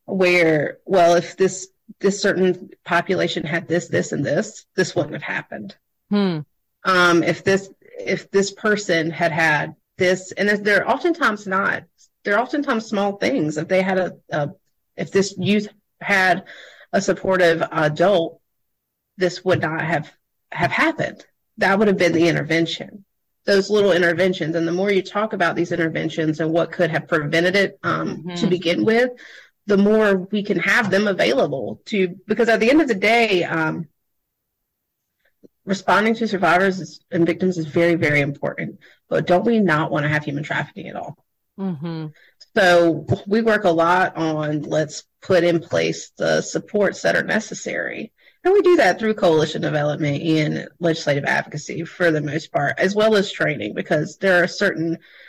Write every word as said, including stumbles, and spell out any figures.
where, well, if this this certain population had this, this, and this, this wouldn't have happened. Hmm. Um, if this if this person had had this, and they're oftentimes not, they're oftentimes small things. If they had a, a if this youth had a supportive adult, this would not have have happened. That would have been the intervention. Those little interventions, and the more you talk about these interventions and what could have prevented it um, Mm-hmm. to begin with, the more we can have them available to, because at the end of the day, um, responding to survivors and victims is very, very important. But don't we not want to have human trafficking at all? Mm-hmm. So we work a lot on, let's put in place the supports that are necessary. And we do that through coalition development and legislative advocacy for the most part, as well as training, because there are certain